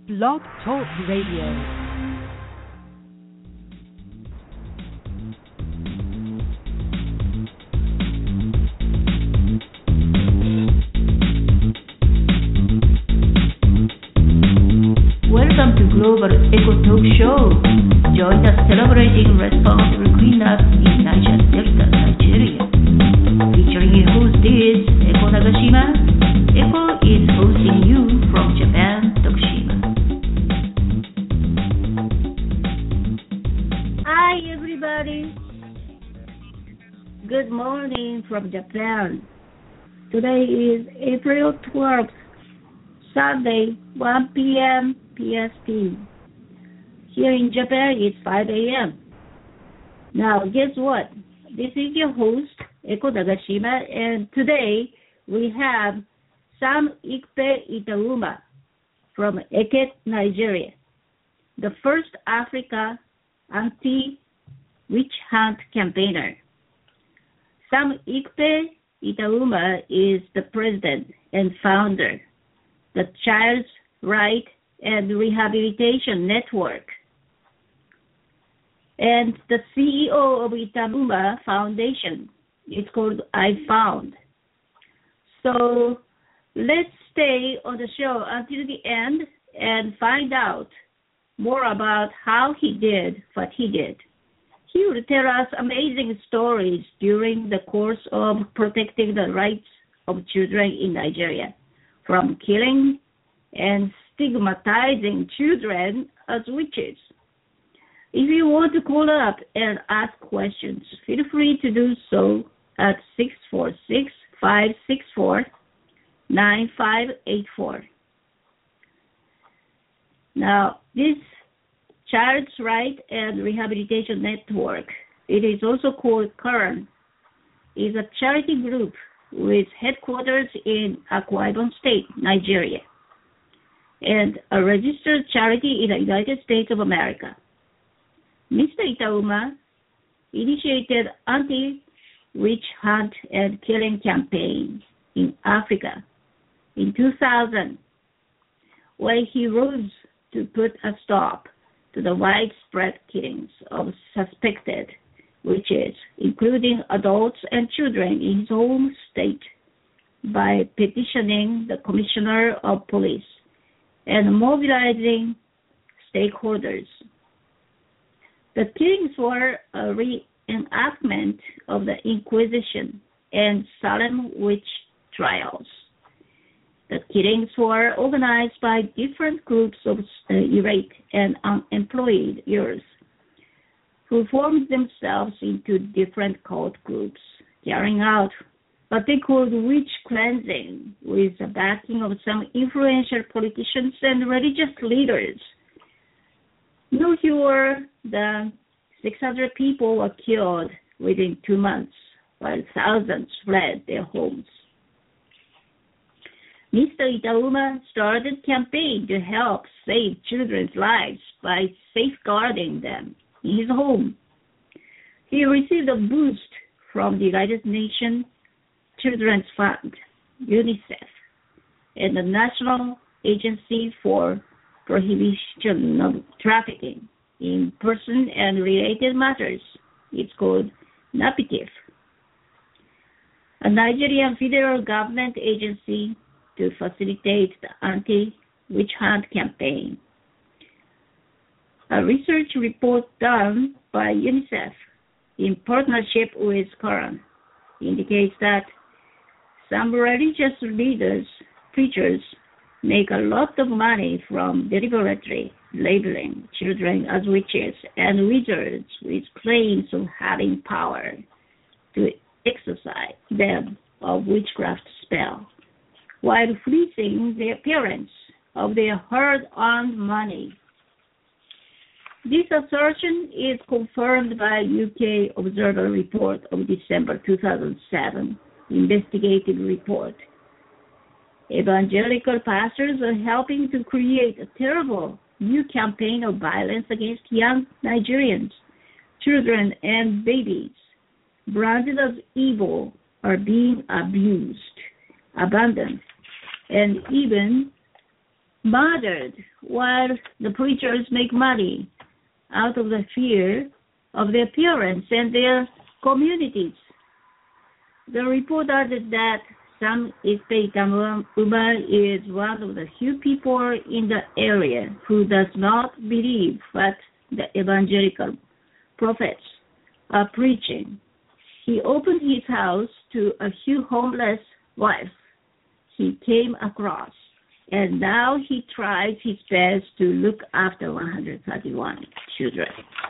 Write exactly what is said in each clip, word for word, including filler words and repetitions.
Blog Talk Radio. Welcome to Global Eco Talk Show. Join us celebrating responsible cleanup in Niger Delta, Nigeria. Featuring your host is Eko Nagashima. Eko is hosting you from Japan, Tokushima. Hi everybody. Good morning from Japan. Today is April twelfth, Sunday, one p.m. P S T. Here in Japan, it's five a.m. Now, guess what? This is your host, Eko Nagashima, and today we have Sam Ikpe Itauma from Eket, Nigeria, the first Africa anti-witch hunt campaigner. Sam Ikpe Itauma is the president and founder, the Child's Right and Rehabilitation Network, and the C E O of Itauma Foundation. It's called I Found. So let's stay on the show until the end and find out more about how he did what he did. He will tell us amazing stories during the course of protecting the rights of children in Nigeria from killing and stigmatizing children as witches. If you want to call up and ask questions, feel free to do so at six four six, five six four, nine five eight four. Now, this Child's Right and Rehabilitation Network, it is also called CARN, is a charity group with headquarters in Akwa Ibom State, Nigeria, and a registered charity in the United States of America. Mister Itauma initiated anti-witch hunt and killing campaign in Africa in two thousand, where he rose to put a stop to the widespread killings of suspected witches, including adults and children in his home state, by petitioning the Commissioner of Police and mobilizing stakeholders. The killings were a reenactment of the Inquisition and Salem witch trials. The killings were organized by different groups of uh, irate and unemployed youth who formed themselves into different cult groups, carrying out what they called witch cleansing with the backing of some influential politicians and religious leaders. No fewer than six hundred people were killed within two months, while thousands fled their homes. Mister Itauma started a campaign to help save children's lives by safeguarding them in his home. He received a boost from the United Nations Children's Fund, UNICEF, and the National Agency for Prohibition of Trafficking in Person and Related Matters. It's called NAPITIF, a Nigerian federal government agency to facilitate the anti-witch hunt campaign. A research report done by UNICEF in partnership with CARN indicates that some religious leaders, preachers, make a lot of money from deliberately labeling children as witches and wizards with claims of having power to exorcise them of witchcraft spell, while fleecing their parents of their hard-earned money. This assertion is confirmed by U K Observer report of December two thousand seven investigative report. Evangelical pastors are helping to create a terrible new campaign of violence against young Nigerians, children and babies, branded as evil, are being abused, abandoned, and even murdered while the preachers make money out of the fear of their parents and their communities. The report added that Sam Itaitamuma is one of the few people in the area who does not believe what the evangelical prophets are preaching. He opened his house to a few homeless wives he came across, and now he tries his best to look after one hundred thirty-one children.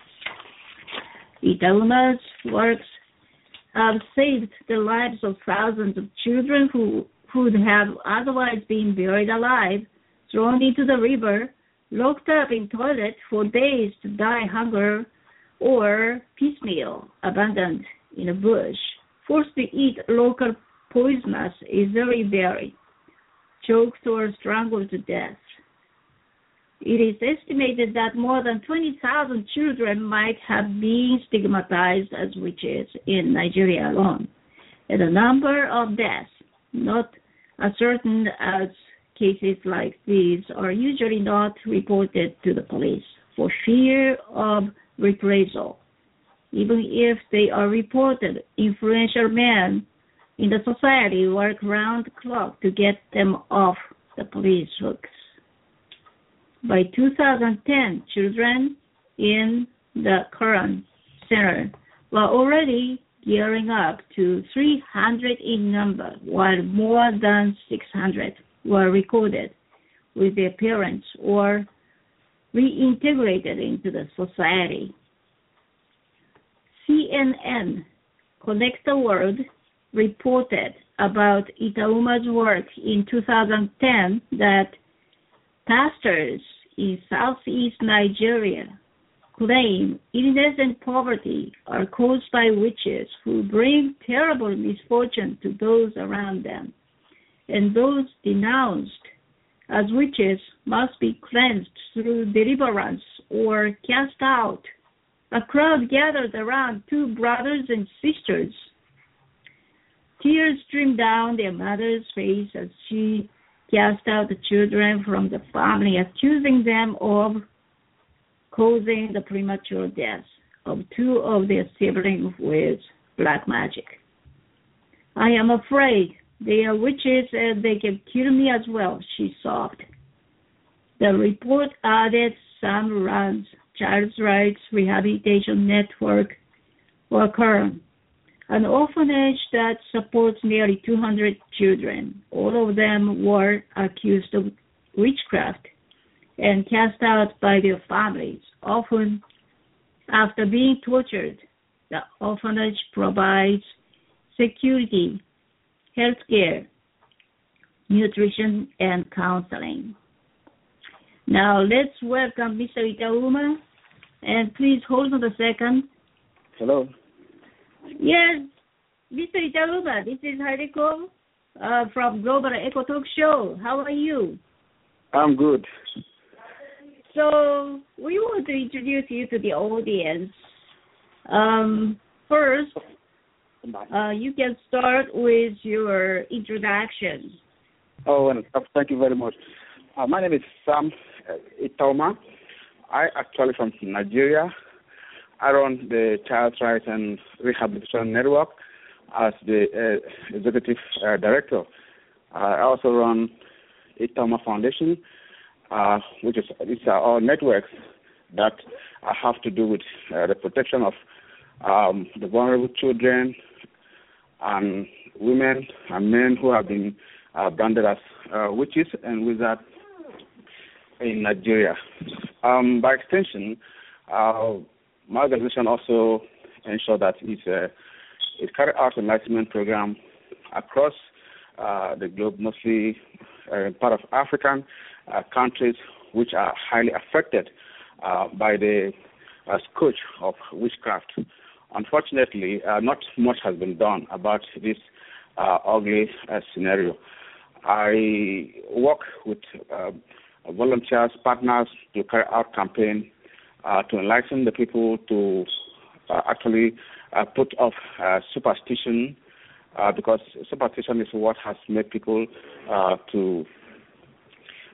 Itauma's works have saved the lives of thousands of children who would have otherwise been buried alive, thrown into the river, locked up in toilet for days to die hunger, or piecemeal abandoned in a bush, forced to eat local poisonous Israeli berry, choked or strangled to death. It is estimated that more than twenty thousand children might have been stigmatized as witches in Nigeria alone, and the number of deaths not ascertained as cases like these are usually not reported to the police for fear of reprisal. Even if they are reported, influential men in the society work round the clock to get them off the police hooks. By two thousand ten, children in the Quran Center were already gearing up to three hundred in number, while more than six hundred were recorded with their parents or reintegrated into the society. C N N, Connect the World, reported about Itauma's work in two thousand ten that pastors in southeast Nigeria claim illness and poverty are caused by witches who bring terrible misfortune to those around them, and those denounced as witches must be cleansed through deliverance or cast out. A crowd gathered around two brothers and sisters. Tears streamed down their mother's face as she cast out the children from the family, accusing them of causing the premature death of two of their siblings with black magic. I am afraid they are witches and they can kill me as well, she sobbed. The report added Sam runs Child's Rights Rehabilitation Network, or CURN, an orphanage that supports nearly two hundred children. All of them were accused of witchcraft and cast out by their families, often after being tortured. The orphanage provides security, health care, nutrition, and counseling. Now let's welcome Mister Itauma, and please hold on a second. Hello. Yes, Mister Itauma, this is Hariko uh, from Global Echo Talk Show. How are you? I'm good. So we want to introduce you to the audience. Um, first, uh, you can start with your introduction. Oh, and uh, thank you very much. Uh, my name is Sam Itauma. I actually from Nigeria. I run the Child Rights and Rehabilitation Network as the uh, executive uh, director. Uh, I also run Itauma Foundation, uh, which is these are all networks that uh, have to do with uh, the protection of um, the vulnerable children and women and men who have been uh, branded as uh, witches and wizards in Nigeria. Um, by extension, uh, my organization also ensures that it, uh, it carries out an enlightenment program across uh, the globe, mostly uh, part of African uh, countries which are highly affected uh, by the uh, scourge of witchcraft. Unfortunately, uh, not much has been done about this uh, ugly uh, scenario. I work with uh, volunteers, partners to carry out campaign uh, to enlighten the people to uh, actually uh, put off uh, superstition uh, because superstition is what has made people uh, to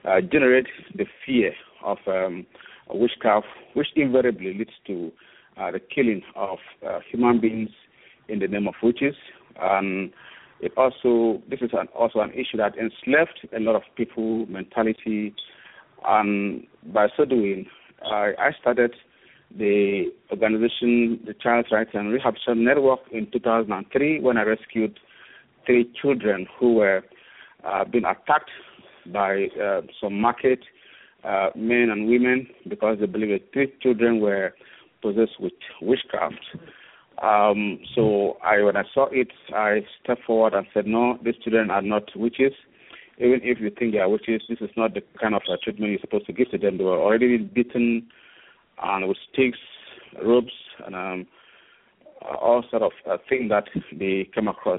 uh, generate the fear of um, witchcraft, which invariably leads to uh, the killing of uh, human beings in the name of witches. And it also, this is an, also an issue that enslaved a lot of people, mentality, and by so doing, I, I started the organization, the Child Rights and Rehabilitation Network, in two thousand three when I rescued three children who were uh, being attacked by uh, some market uh, men and women because they believed that three children were possessed with witchcraft. Um, so I, when I saw it, I stepped forward and said, no, these children are not witches. Even if you think they are witches, this is not the kind of uh, treatment you're supposed to give to them. They were already beaten and with sticks, ropes, and um, all sort of uh, things that they came across.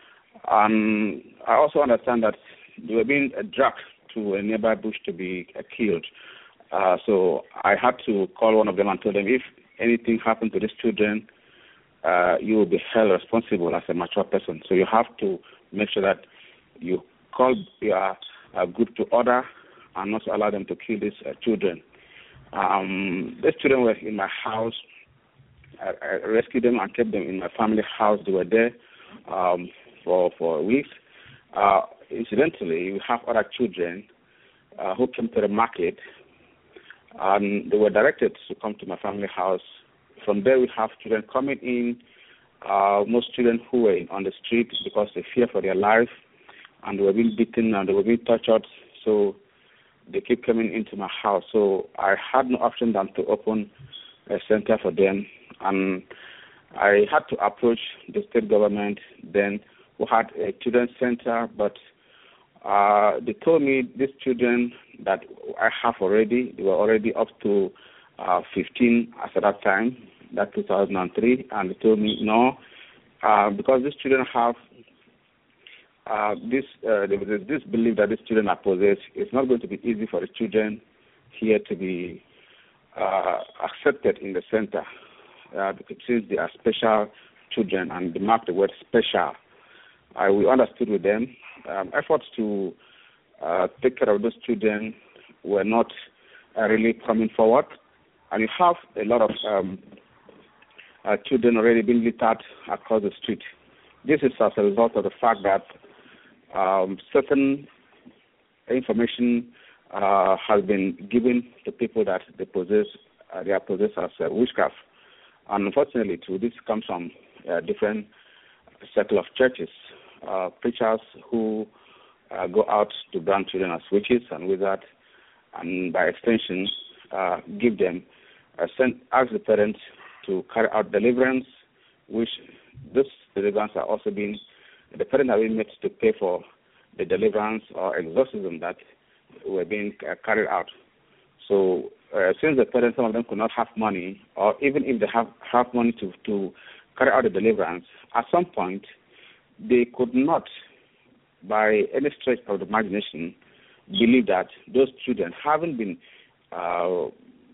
And I also understand that they were being uh, dragged to a nearby bush to be uh, killed. Uh, so I had to call one of them and tell them, if anything happened to these children, uh, you will be held responsible as a mature person. So you have to make sure that you call your uh, group to order and not allow them to kill these uh, children. Um, these children were in my house. I, I rescued them and kept them in my family house. They were there um, for for weeks. Uh, incidentally, we have other children uh, who came to the market, and they were directed to come to my family house. From there, we have children coming in, uh, most children who were on the street because they fear for their life, and they were being beaten and they were being tortured. So they keep coming into my house. So I had no option than to open a center for them. And I had to approach the state government then, who had a children's center, but uh, they told me these children that I have already, they were already up to uh, fifteen as at that time, that two thousand three, and they told me no, uh, because these children have Uh, this uh, there is this belief that these children are possessed. It's not going to be easy for the children here to be uh, accepted in the center uh, because since they are special children and they mark the word special. Uh, we understood with them um, efforts to uh, take care of those children were not uh, really coming forward, and you have a lot of um, uh, children already being littered across the street. This is as a result of the fact that Um, certain information uh, has been given to people that they possess, uh, they are possessed as uh, witchcraft. And unfortunately, too, this comes from uh, different circle of churches, uh, preachers who uh, go out to brand children as witches and wizards, and by extension, uh, give them, uh, send, ask the parents to carry out deliverance, which this deliverance are also being the parents have been made to pay for the deliverance or exorcism that were being uh, carried out. So uh, since the parents, some of them could not have money, or even if they have, have money to, to carry out the deliverance, at some point they could not, by any stretch of the imagination, believe that those children haven't been uh,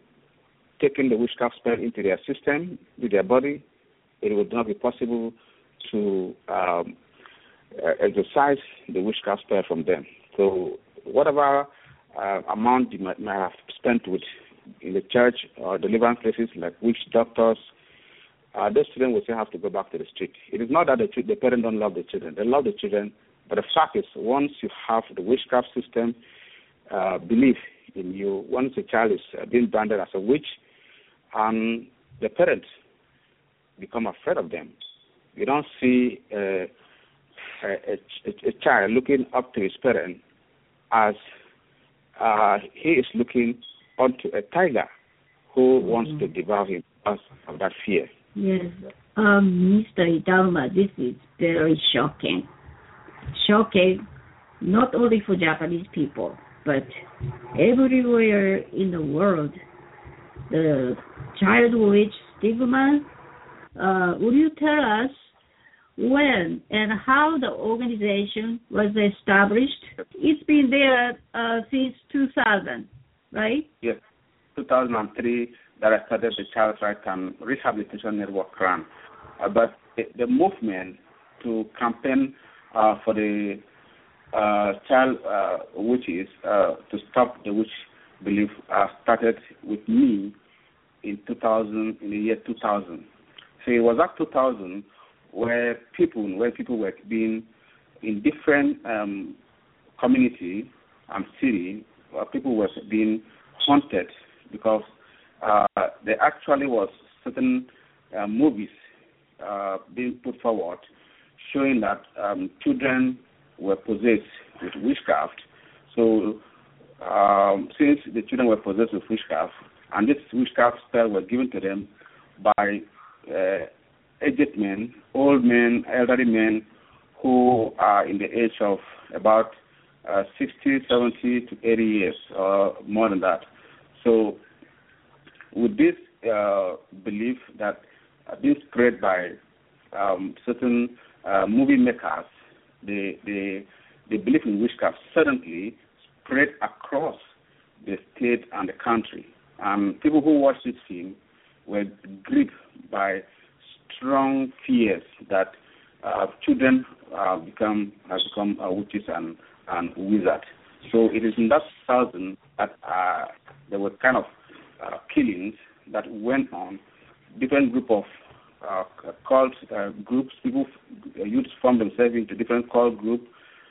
taking the witchcraft spell into their system, into their body. It would not be possible to um, Uh, exercise the witchcraft spell from them. So whatever uh, amount you might, might have spent with in the church or deliverance places like witch doctors, uh, those children will still have to go back to the street. It is not that the, the parents don't love the children. They love the children, but the fact is once you have the witchcraft system uh, belief in you, once a child is uh, being branded as a witch, um, the parents become afraid of them. You don't see uh, A, a, a child looking up to his parent as uh, he is looking onto a tiger who mm-hmm. wants to devour him because of that fear. Yes, um, Mister Itauma, this is very shocking. Shocking, not only for Japanese people, but everywhere in the world. The child witch stigma. Uh, would you tell us when and how the organization was established? It's been there uh, since two thousand, right? Yes, two thousand three that I started the Child Rights and Rehabilitation Network ran. Uh, but the, the movement to campaign uh, for the uh, child uh, witches uh, to stop the witch belief uh, started with me in two thousand, in the year two thousand. So it was at two thousand where people, where people were being in different um, community and city, where people were being haunted because uh, there actually was certain uh, movies uh, being put forward showing that um, children were possessed with witchcraft. So um, since the children were possessed with witchcraft, and this witchcraft spell was given to them by uh, aged men, old men, elderly men who are in the age of about uh, sixty, seventy to eighty years, or more than that. So with this uh, belief that uh, being spread by um, certain uh, movie makers, the, the, the belief in witchcraft suddenly spread across the state and the country. And people who watched this film were gripped by strong fears that uh, children uh, become have become uh, witches and, and wizards. So it is in that thousand that uh, there were kind of uh, killings that went on. Different group of uh, cult uh, groups, people, uh, youths formed themselves into different cult groups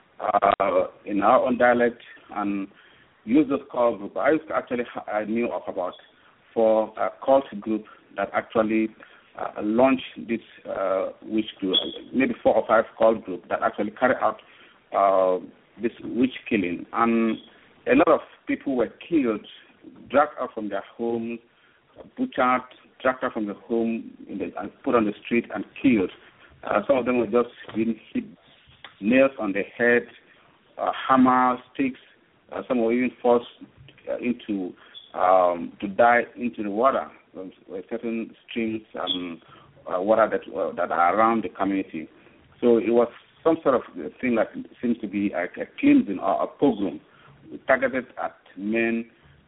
uh, in our own dialect and use those cult groups. I used to actually I knew of about four uh, cult groups that actually uh, launched this uh, witch group, maybe four or five cult groups that actually carry out uh, this witch killing. And a lot of people were killed, dragged out from their homes, butchered, dragged out from the home in the, and put on the street and killed. Uh, some of them were just being hit, nails on the head, uh, hammers, sticks. Uh, some were even forced uh, into um, to die into the water, um, certain streams and uh, water that uh, that are around the community. So it was some sort of thing that seems to be like a cleansing or a pogrom targeted at men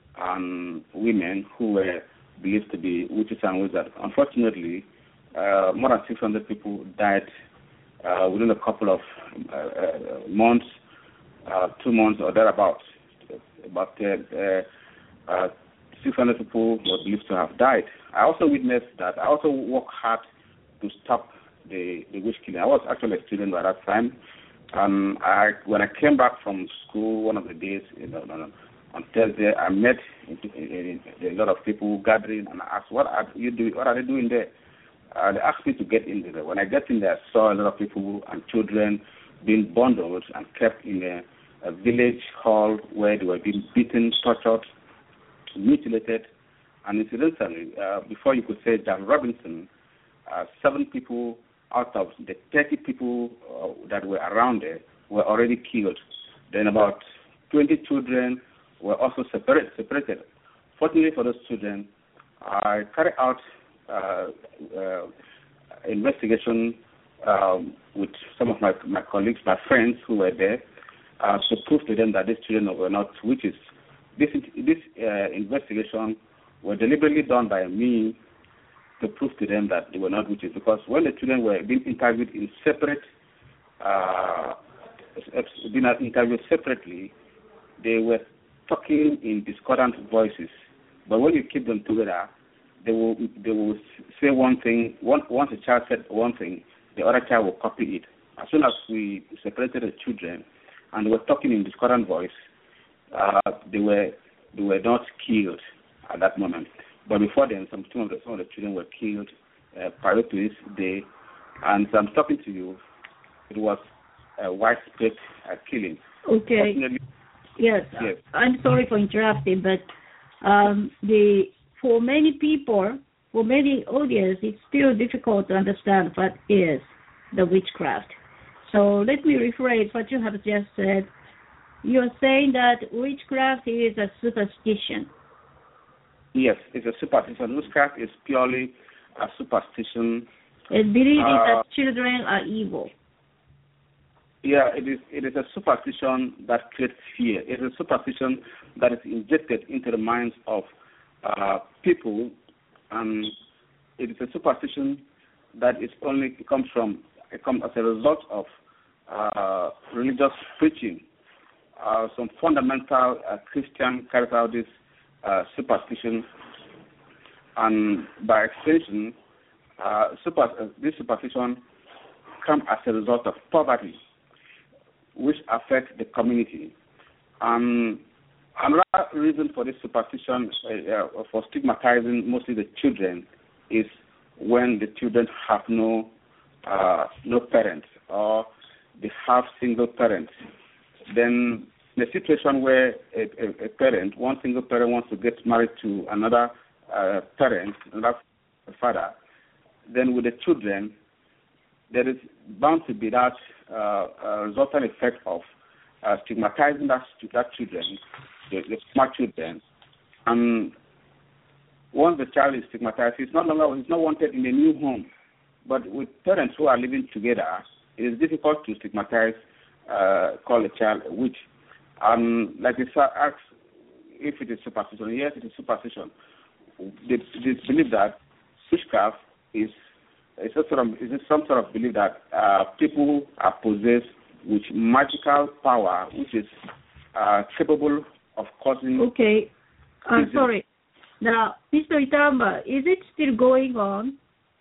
and women who were believed to be witches and wizards. Unfortunately, uh, more than six hundred people died uh, within a couple of uh, uh, months, uh, two months or thereabouts. About uh, uh, six hundred people were believed to have died. I also witnessed that. I also worked hard to stop the, the witch killing. I was actually a student by that time. Um, I, when I came back from school one of the days, you know, on Thursday, I met a lot of people gathering, and I asked, "What are you doing? What are they doing there?" Uh, they asked me to get in there. When I get in there, I saw a lot of people and children being bundled and kept in a, a village hall where they were being beaten, tortured, mutilated, and incidentally, uh, before you could say Jack Robinson, uh, seven people out of the thirty people uh, that were around there were already killed. Then about twenty children were also separate, separated. Fortunately for those children, I carried out uh, uh, investigation um, with some of my, my colleagues, my friends who were there, uh, to prove to them that these children were not witches. This, this uh, investigation was deliberately done by me to prove to them that they were not witches, because when the children were being interviewed in separate, uh, being interviewed separately, they were talking in discordant voices. But when you keep them together, they will they will say one thing. One, once a child said one thing, the other child will copy it. As soon as we separated the children and they were talking in discordant voice, uh, they were they were not killed at that moment. But before then, some, some, of, the, some of the children were killed uh, prior to this day. And so I'm talking to you, it was a widespread uh, killing. Okay. Yes. yes. I'm sorry for interrupting, but um, the for many people, for many audience, it's still difficult to understand what is the witchcraft. So let me rephrase what you have just said. You're saying that witchcraft is a superstition. Yes, it's a superstition. Witchcraft is purely a superstition. It believes uh, that children are evil. Yeah, it is. It is a superstition that creates fear. It is a superstition that is injected into the minds of uh, people, and it is a superstition that is only it comes from it comes as a result of uh, religious preaching. Uh, some fundamental uh, Christian carries out this uh, superstition, and by extension, uh, super, uh, this superstition comes as a result of poverty, which affects the community. And another reason for this superstition, uh, uh, for stigmatizing mostly the children, is when the children have no uh, no parents, or they have single parents. Then in a situation where a, a, a parent, one single parent wants to get married to another uh, parent, another father, then with the children, there is bound to be that uh, uh, resultant effect of uh, stigmatizing that, that children, the, the smart children, and once the child is stigmatized, he's not longer he's not wanted in a new home. But with parents who are living together, it is difficult to stigmatize, uh, call a child a witch. And like they ask if it is superstition, yes, it is superstition. They, they believe that witchcraft is is a sort of is some sort of belief that uh, people are possessed with magical power, which is uh, capable of causing. Okay, I'm sorry. Now, Mister Itamba, is it still going on?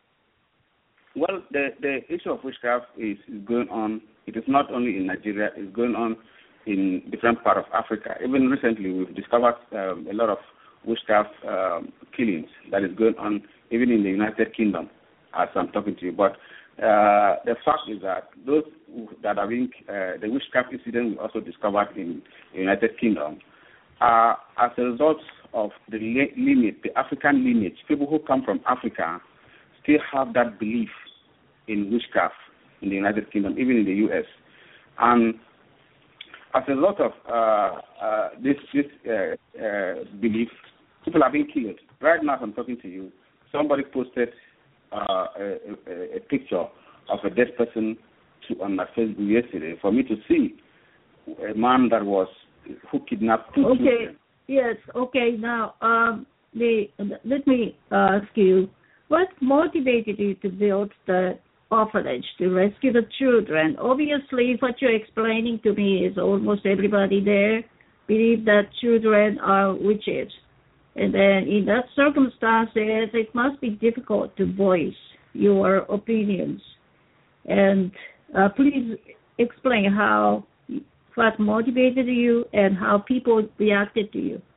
Well, the, the issue of witchcraft is, is going on. It is not only in Nigeria, it's going on in different parts of Africa. Even recently, we've discovered um, a lot of witchcraft um, killings that is going on even in the United Kingdom, as I'm talking to you. But uh, the fact is that those that are being, uh, the witchcraft incident we also discovered in the United Kingdom are as a result of the lineage, the African lineage. People who come from Africa still have that belief in witchcraft in the United Kingdom, even in the U S. And as a result of uh, uh, this, this uh, uh, belief, people are being killed. Right now, as I'm talking to you, somebody posted uh, a, a, a picture of a dead person to, on my Facebook yesterday for me to see a man that was who kidnapped two okay. children. Yes. Okay. Now, um, the, let me ask you, what motivated you to build the orphanage to rescue the children? Obviously, what you're explaining to me is almost everybody there believe that children are witches, and then in that circumstances, it must be difficult to voice your opinions. And uh, please explain how. What motivated you and how people reacted to you?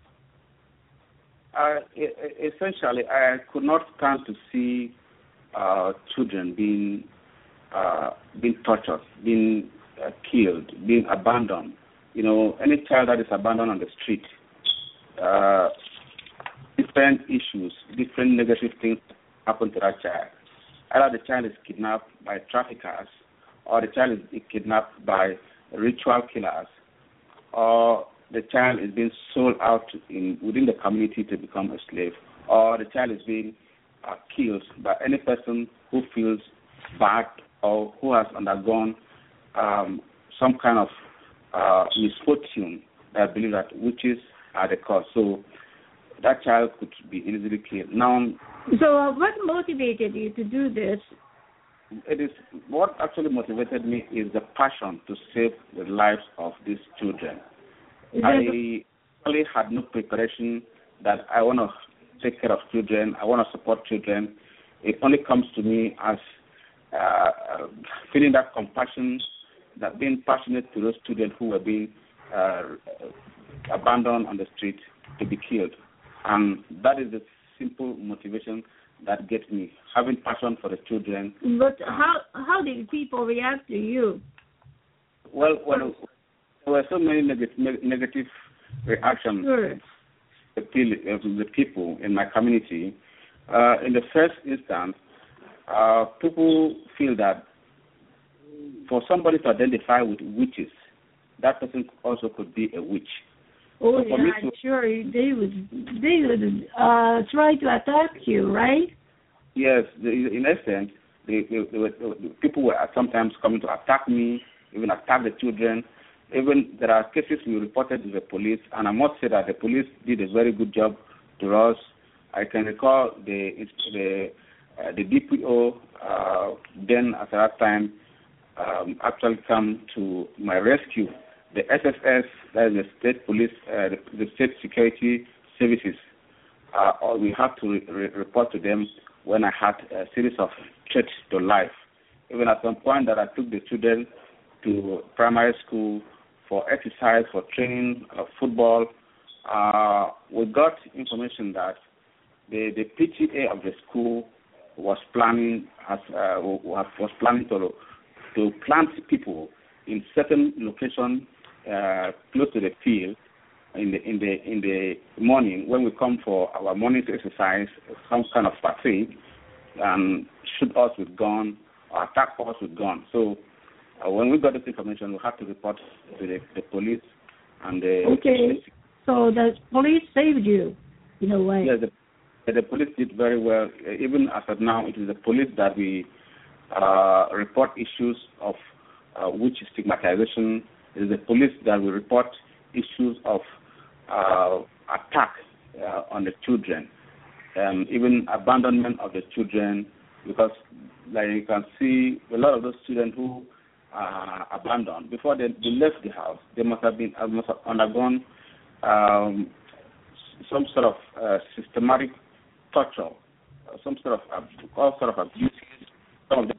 Uh, essentially, I could not stand to see uh, children being uh, being tortured, being uh, killed, being abandoned. You know, any child that is abandoned on the street, uh, different issues, different negative things happen to that child. Either the child is kidnapped by traffickers, or the child is kidnapped by ritual killers, or the child is being sold out in within the community to become a slave, or the child is being uh, killed by any person who feels bad or who has undergone um, some kind of uh, misfortune that believe that witches are the cause. So that child could be easily killed. Now, so uh, what motivated you to do this? It is what actually motivated me is the passion to save the lives of these children. I really had no preparation that I want to take care of children, I want to support children. It only comes to me as uh, feeling that compassion, that being passionate to those children who were being uh, abandoned on the street to be killed. And that is the simple motivation that gets me, having passion for the children. But how how did people react to you? Well, well there were so many negative, negative reactions sure. to the people in my community. Uh, in the first instance, uh, people feel that for somebody to identify with witches, that person also could be a witch. Oh, so yeah, to, sure. They would, they would uh, try to attack you, right? Yes. The, in essence, they, they, they were, the people were sometimes coming to attack me, even attack the children. Even there are cases we reported to the police, and I must say that the police did a very good job to us. I can recall the the, uh, the D P O uh, then at that time um, actually come to my rescue. The S S S, that is the State Police, uh, the, the State Security Services, uh, or we have to re- re- report to them when I had a series of threats to life. Even at some point that I took the children to primary school for exercise, for training, uh, football, uh, we got information that the, the P T A of the school was planning as uh, was planning to to plant people in certain location uh, close to the field in the in the in the morning when we come for our morning exercise, some kind of fatigue, and shoot us with gun or attack us with gun. So uh, when we got this information, we had to report to the, the police and the. Okay. So the police saved you in a way. Yes, the, the police did very well. Even as of now, it is the police that we uh, report issues of uh, which stigmatization. It is the police that we report issues of uh, attack uh, on the children, um, even abandonment of the children, because like you can see, a lot of those children who are abandoned before they, they left the house, they must have been uh, must have undergone um, some sort of uh, systematic torture, uh, some sort of uh, all sort of abuse. Some of them.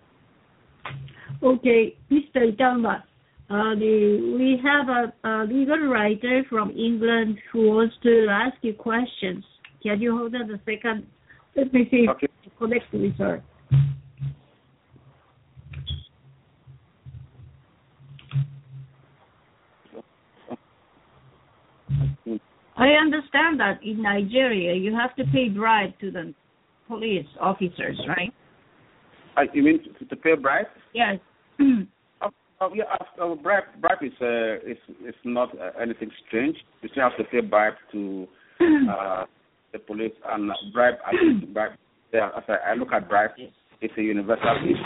Okay, Mister Itama, uh, the, we have a, a legal writer from England who wants to ask you questions. Can you hold on a second? Let me see Okay. if I connect with her. I understand that in Nigeria you have to pay bribe to the police officers, right? Uh, you mean to, to pay bribe? Yes. Oh, oh, yeah, uh, bribe, bribe is, uh, is is not uh, anything strange. You still have to pay bribe to uh, the police, and bribe. I think bribe. Yeah, as I, I look at bribe, it's a universal issue.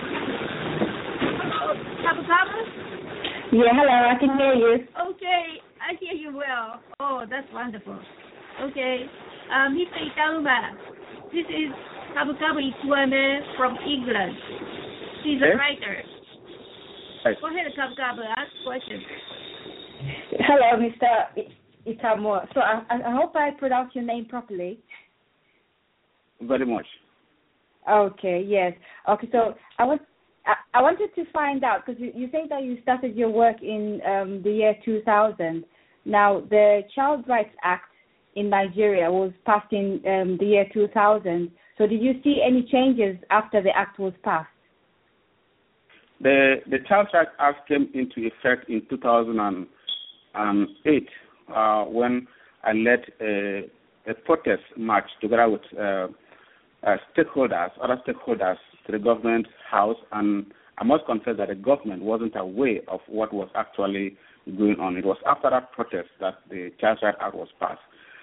Yeah, hello, I can hear you. Okay, I hear you well. Oh, that's wonderful. Okay, uh, Mister Itauma, this is Kabukabu Ituame from England. She's a Yes? writer. Right. Go ahead, Kabukabu, ask questions. Hello, Mister I- Itamura. So I, I hope I pronounced your name properly. Very much. Okay, yes. Okay, so I was I, I wanted to find out because you, you say that you started your work in um, the year two thousand. Now, the Child Rights Act in Nigeria was passed in um, the year two thousand. So did you see any changes after the act was passed? The the Child Rights Act came into effect in two thousand eight uh, when I led a, a protest march together with uh, uh, stakeholders, other stakeholders to the government house, and I must confess that the government wasn't aware of what was actually going on. It was after that protest that the Child Rights Act was passed.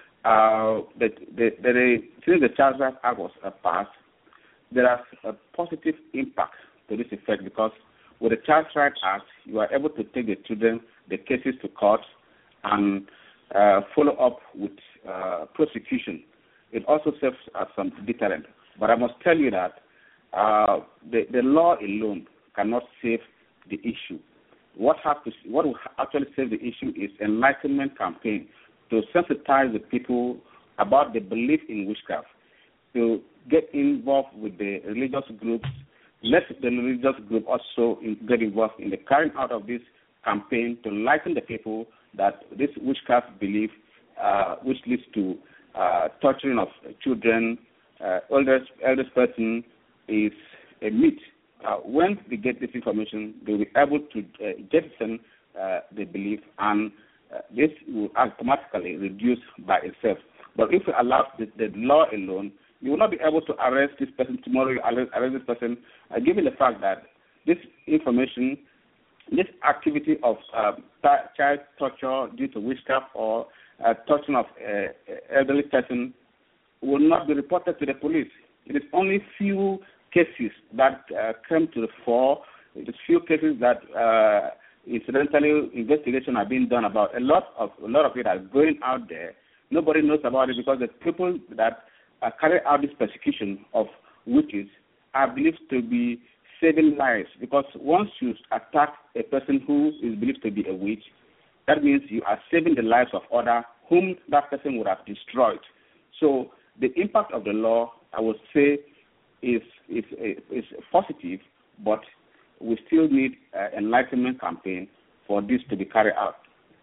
Uh, the, the, the, since the Child Rights Act was uh, passed, there is a positive impact to this effect because with the Child Rights Act, you are able to take the children, the cases to court, and uh, follow up with uh, prosecution. It also serves as some deterrent. But I must tell you that uh, the, the law alone cannot save the issue. What, have to, what will actually save the issue is enlightenment campaign to sensitize the people about the belief in witchcraft, to get involved with the religious groups. Let the religious group also get involved in the carrying out of this campaign to enlighten the people that this witchcraft belief, uh, which leads to uh, torturing of children, uh, eldest, eldest person, is a myth. Uh, when they get this information, they will be able to uh, jettison uh, the belief, and uh, this will automatically reduce by itself. But if you allow the, the law alone, you will not be able to arrest this person tomorrow. You arrest, arrest this person, uh, given the fact that this information, this activity of uh, child torture due to witchcraft or uh, torturing of uh, elderly person will not be reported to the police. It is only few cases that uh, come to the fore. It is few cases that uh, incidentally investigation are being done about. A lot of a lot of it are going out there. Nobody knows about it because the people that uh, carry out this persecution of witches are believed to be saving lives, because once you attack a person who is believed to be a witch, that means you are saving the lives of others whom that person would have destroyed. So the impact of the law, I would say, is is is positive, but we still need an enlightenment campaign for this to be carried out.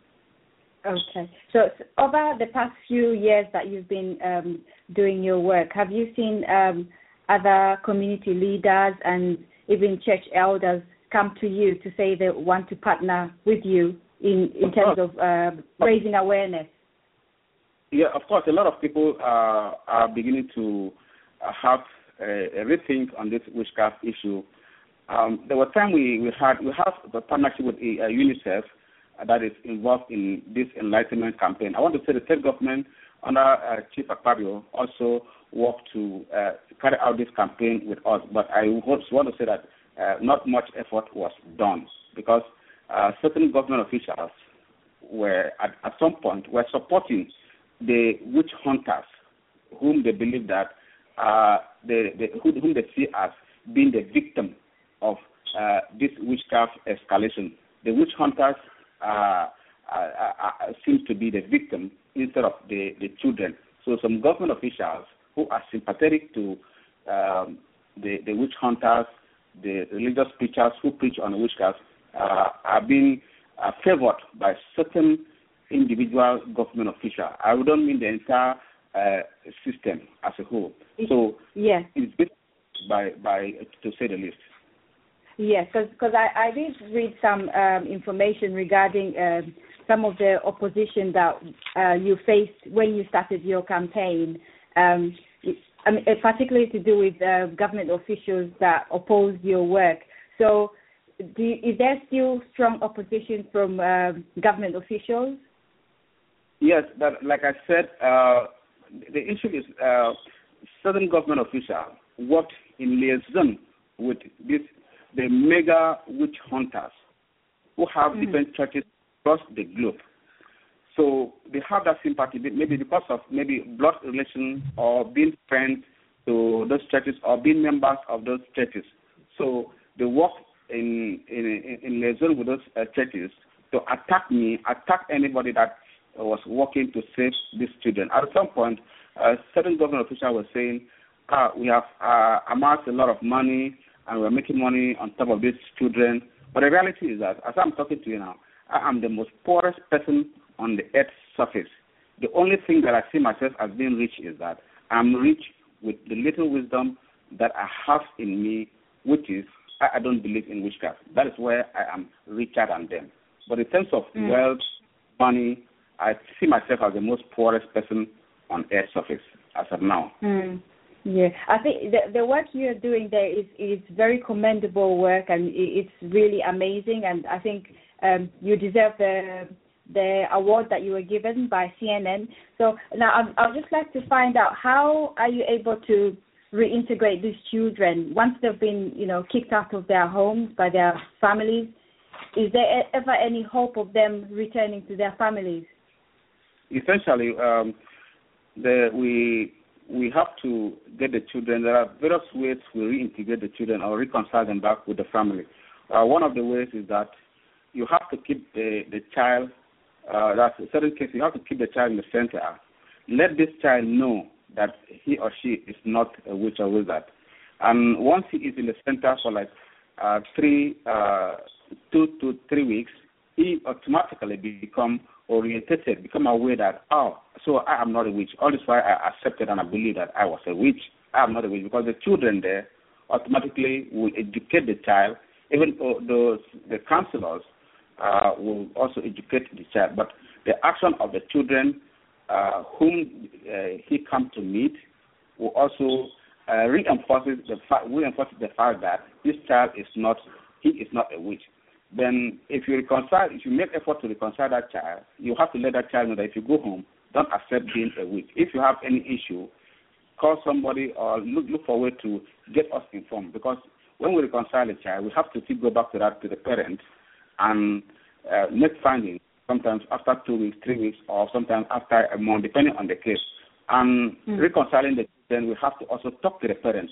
Okay. So, so over the past few years that you've been um, doing your work, have you seen um, other community leaders and even church elders come to you to say they want to partner with you in, in terms of uh, raising awareness? Yeah, of course. A lot of people uh, are beginning to uh, have a, a rethink on this witchcraft issue. Um, there was time we, we had we have a partnership with uh, UNICEF uh, that is involved in this enlightenment campaign. I want to say the state government under uh, Chief Akpabio also worked to uh, carry out this campaign with us. But I also want to say that uh, not much effort was done, because uh, certain government officials were at, at some point were supporting the witch hunters, whom they believe that uh, they, they, whom they see as being the victim of uh, this witchcraft escalation. The witch hunters uh, uh, uh, seem to be the victim instead of the, the children. So some government officials who are sympathetic to um, the, the witch hunters, the religious preachers who preach on witchcraft, uh, are being uh, favored by certain individual government officials. I don't mean the entire uh, system as a whole. So yeah. it's based by, by, to say the least. Yes, because I, I did read some um, information regarding uh, some of the opposition that uh, you faced when you started your campaign, um, I mean, particularly to do with uh, government officials that opposed your work. So do you, is there still strong opposition from uh, government officials? Yes, but like I said, uh, the issue is uh, certain government officials worked in liaison with this the mega witch hunters who have mm-hmm. different churches across the globe. So they have that sympathy, maybe because of maybe blood relation or being friends to those churches or being members of those churches. So they work in in, in liaison with those uh, churches to attack me, attack anybody that was working to save these children. At some point, uh, certain government officials were saying, ah, we have uh, amassed a lot of money and we're making money on top of these children. But the reality is that, as I'm talking to you now, I am the most poorest person on the earth's surface. The only thing that I see myself as being rich is that I'm rich with the little wisdom that I have in me, which is I, I don't believe in witchcraft. That is where I am richer than them. But in terms of mm. wealth, money, I see myself as the most poorest person on earth's surface as of now. Mm. Yeah, I think the the work you're doing there is is very commendable work, and it's really amazing. And I think um, you deserve the the award that you were given by C N N. So now I'd, I'd just like to find out, how are you able to reintegrate these children once they've been, you know, kicked out of their homes by their families? Is there ever any hope of them returning to their families? Essentially, um, the, we we have to get the children. There are various ways we reintegrate the children or reconcile them back with the family. Uh, one of the ways is that you have to keep the, the child, uh, that's in certain cases, you have to keep the child in the center. Let this child know that he or she is not a witch or wizard. And once he is in the center for like uh, three, uh, two to three weeks, he automatically become orientated, become aware that, oh, so I am not a witch. All this while I accepted and I believe that I was a witch. I am not a witch, because the children there automatically will educate the child. Even those the counselors uh, will also educate the child. But the action of the children uh, whom uh, he comes to meet will also uh, reinforces the fact reinforces the fact that this child is not he is not a witch. Then if you reconcile, if you make effort to reconcile that child, you have to let that child know that if you go home, don't accept being a witch. If you have any issue, call somebody or look, look for a way to get us informed. Because when we reconcile a child, we have to still go back to that, to the parents, and uh, make findings, sometimes after two weeks, three weeks, or sometimes after a month, depending on the case. And mm. reconciling the children, we have to also talk to the parents.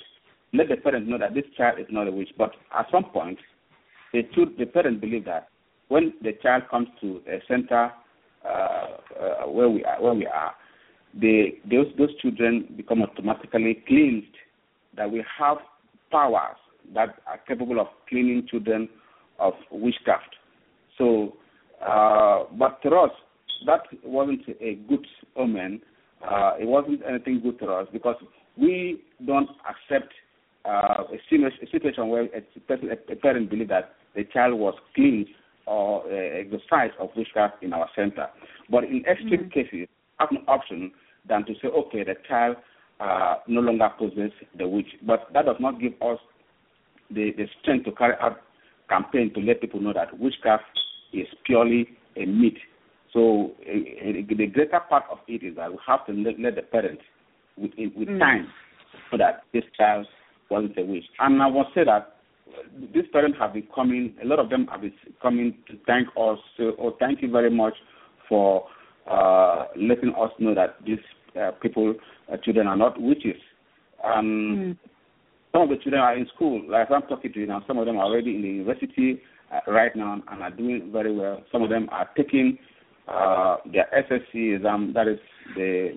let the parent know that this child is not a witch. But at some point, the, two, the parent believe that when the child comes to a center uh, uh, where we are, where we are, they, those those children become automatically cleansed. That we have powers that are capable of cleaning children of witchcraft. So, uh, but to us, that wasn't a good omen. Uh, it wasn't anything good to us because we don't accept uh, a situation where a, person, a parent believes that the child was cleansed or uh, exercise of witchcraft in our center. But in extreme mm-hmm. cases, have no option than to say, okay, the child uh, no longer possesses the witch. But that does not give us the, the strength to carry out campaign to let people know that witchcraft is purely a myth. So uh, the greater part of it is that we have to let, let the parents with, with mm. time so that this child wasn't a witch. And I must say that these parents have been coming, a lot of them have been coming to thank us, uh, oh, thank you very much for uh, letting us know that these uh, people, uh, children are not witches. Um, mm. Some of the children are in school, like I'm talking to you now, some of them are already in the university uh, right now and are doing very well. Some of them are taking uh, their S S C exam, that is the,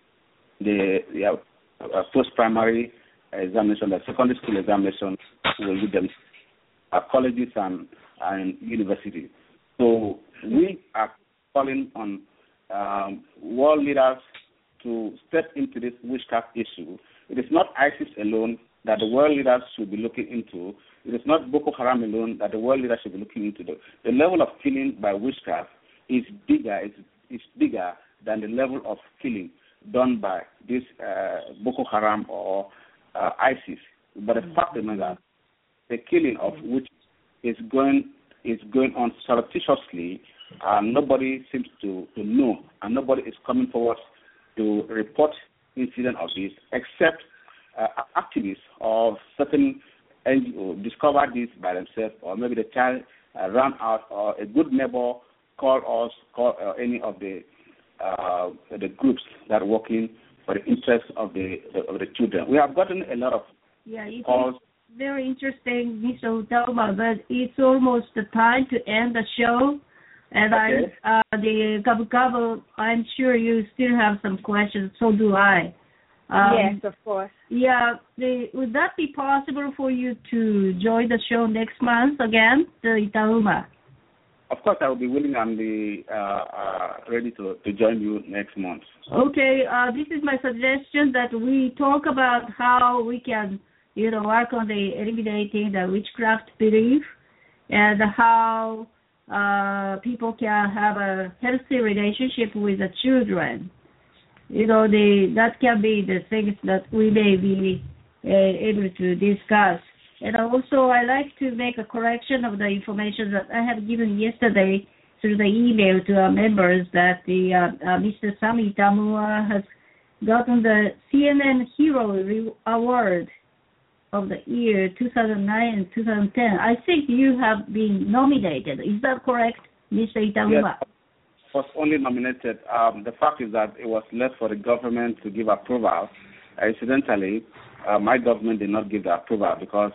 the, the uh, post-primary examination, the secondary school examination will lead them at colleges and, and universities. So we are calling on um, world leaders to step into this witchcraft issue. It is not ISIS alone that the world leaders should be looking into. It is not Boko Haram alone that the world leaders should be looking into. The, the level of killing by witchcraft is bigger, is, is bigger than the level of killing done by this uh, Boko Haram or uh, ISIS. But the fact remains that the killing of which is going is going on surreptitiously, and nobody seems to, to know, and nobody is coming forward to report incident of this, except uh, activists of certain N G Os discover this by themselves, or maybe the child uh, ran out, or a good neighbor call us, call uh, any of the uh, the groups that are working for the interest of the, the of the children. We have gotten a lot of yeah, it calls. Is very interesting, Mister Utauma, but it's almost the time to end the show. And okay. I, uh, the Kabu Kabu, I'm sure you still have some questions. So do I. Um, yes, of course. Yeah, the, would that be possible for you to join the show next month again, the Itauma? Of course, I will be willing and be uh, uh, ready to, to join you next month. Okay, uh, this is my suggestion that we talk about how we can, you know, work on the eliminating the witchcraft belief and how uh, people can have a healthy relationship with the children. You know, the that can be the things that we may be uh, able to discuss. And also, I like to make a correction of the information that I have given yesterday through the email to our members that the uh, uh, Mister Sami Tamua has gotten the C N N Hero Award of the year two thousand nine and two thousand ten. I think you have been nominated. Is that correct, Mister Itamua? Yes, I was only nominated. Um, the fact is that it was left for the government to give approval. Uh, incidentally, uh, my government did not give the approval because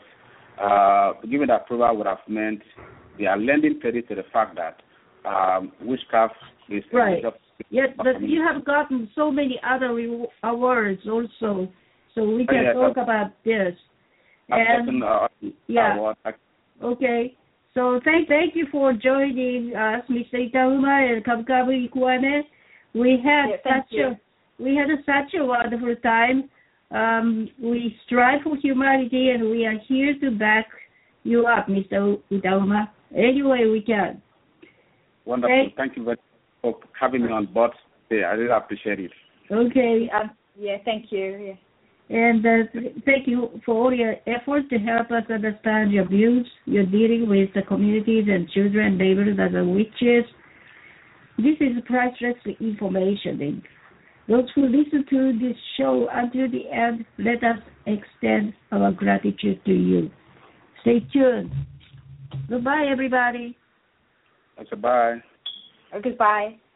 uh, giving the approval would have meant they are lending credit to the fact that um, witchcraft is right. Yes, but you have gotten so many other re- awards also, so we can yeah, talk about this. And, uh, yeah. Award. Okay. So thank thank you for joining us, Mister Itauma and Kabukabu Ikuane. We had yeah, such you. a we had a, such a wonderful time. Um, we strive for humanity, and we are here to back you up, Mister Itauma. Any way we can. Wonderful. Thank, thank you very much for having me on board today. I really appreciate it. Okay. Um, yeah, thank you. Yeah. And uh, thank you for all your efforts to help us understand your views. You're dealing with the communities and children labeled as witches. This is priceless information. And those who listen to this show until the end, let us extend our gratitude to you. Stay tuned. Goodbye, everybody. Goodbye. Goodbye.